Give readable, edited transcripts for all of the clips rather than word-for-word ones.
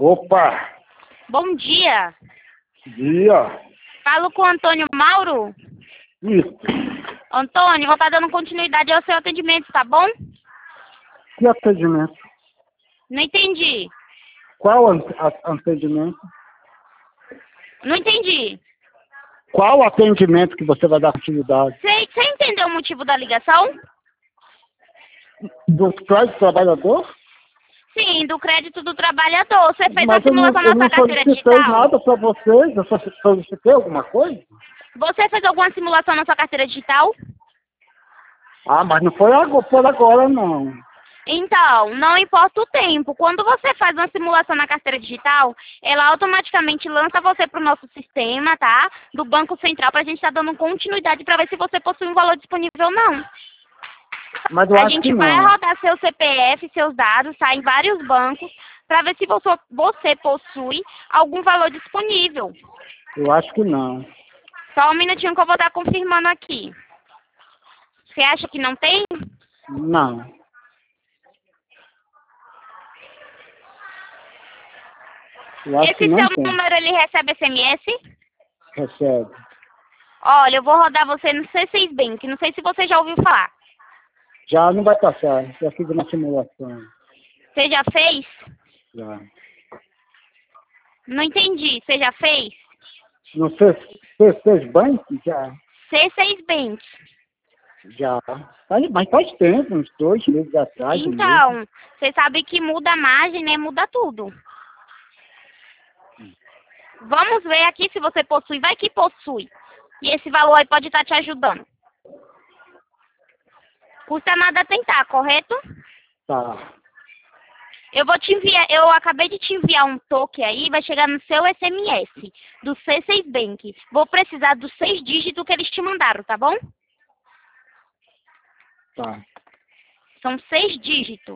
Opa, Bom dia. dia. Falo com o Antônio Mauro. Isso. Antônio, vou estar dando continuidade ao seu atendimento, tá bom? Que atendimento? Não entendi. Qual atendimento? Não entendi. Qual atendimento que você vai dar atividade? Você entendeu o motivo da ligação? Do crédito trabalhador? Sim, do crédito do trabalhador. Você fez Mas a simulação eu na não sua carteira solicitei digital? nada para vocês. Eu só solicitei alguma coisa? Você fez alguma simulação na sua carteira digital? Ah, mas não foi agora, por agora, não. Então, não importa o tempo. Quando você faz uma simulação na carteira digital, ela automaticamente lança você para o nosso sistema, tá? Do Banco Central, para a gente estar dando continuidade para ver se você possui um valor disponível ou não. Mas eu A acho gente que vai não. rodar seu CPF, seus dados, tá? Em vários bancos, para ver se você possui algum valor disponível. Eu acho que não. Só um minutinho que eu vou estar confirmando aqui. Você acha que não tem? Não. Eu acho que Esse não seu tem. número, ele recebe SMS? Recebe. Olha, eu vou rodar você no C6 Bank. Não sei se você já ouviu falar. Já não vai passar. Já fiz uma simulação. Você já fez? Já. Não entendi. Você já fez? Não sei se fez banco? Já. C6 Bank. Já. Mas faz tempo, uns 2 meses atrás. mesmo. Então, você sabe que muda a margem, né? Muda tudo. Vamos ver aqui se você possui. Vai que possui. E esse valor aí pode estar te ajudando. Custa nada tentar, correto? Tá. Eu vou te enviar, eu acabei de te enviar um toque aí, vai chegar no seu SMS do C6 Bank. Vou precisar dos 6 dígitos que eles te mandaram, tá bom? Tá. São 6 dígitos.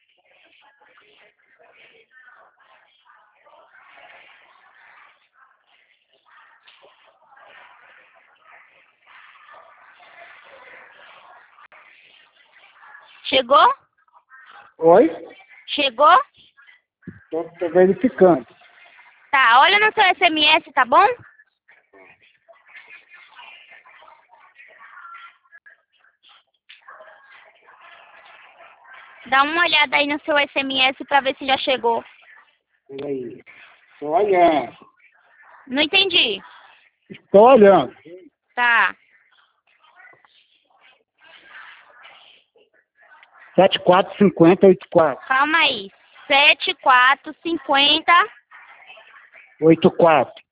Chegou? Oi? Chegou? Tô verificando. Tá, olha no seu SMS, tá bom? Dá uma olhada aí no seu SMS pra ver se já chegou. Peraí. Tô olhando. Não entendi. Estou olhando. Tá. 745084. Calma aí. 745084. 84.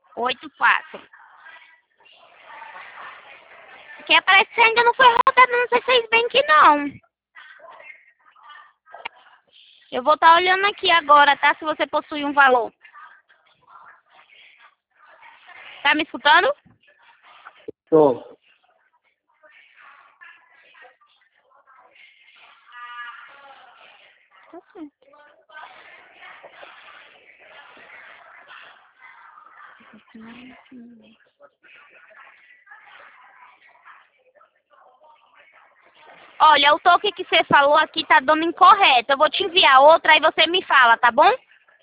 Porque parece que você ainda não foi rodado no C6 Bank, não. Eu vou estar olhando aqui agora, tá? Se você possui um valor. Tá me escutando? Tô. Olha, o toque que você falou aqui tá dando incorreto. Eu vou te enviar outra, aí você me fala, tá bom?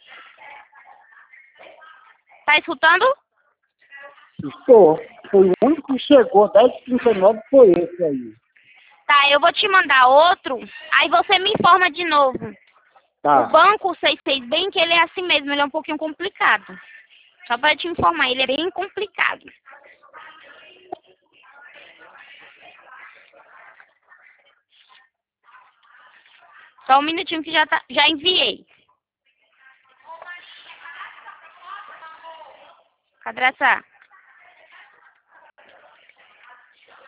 Tá escutando? Estou. Foi o único que chegou. 10h39 foi esse aí. Tá, eu vou te mandar outro, aí você me informa de novo. Tá. O banco 66 Bank, ele é assim mesmo, ele é um pouquinho complicado. Só para te informar, ele é bem complicado. Só um minutinho que já enviei. Cadê essa?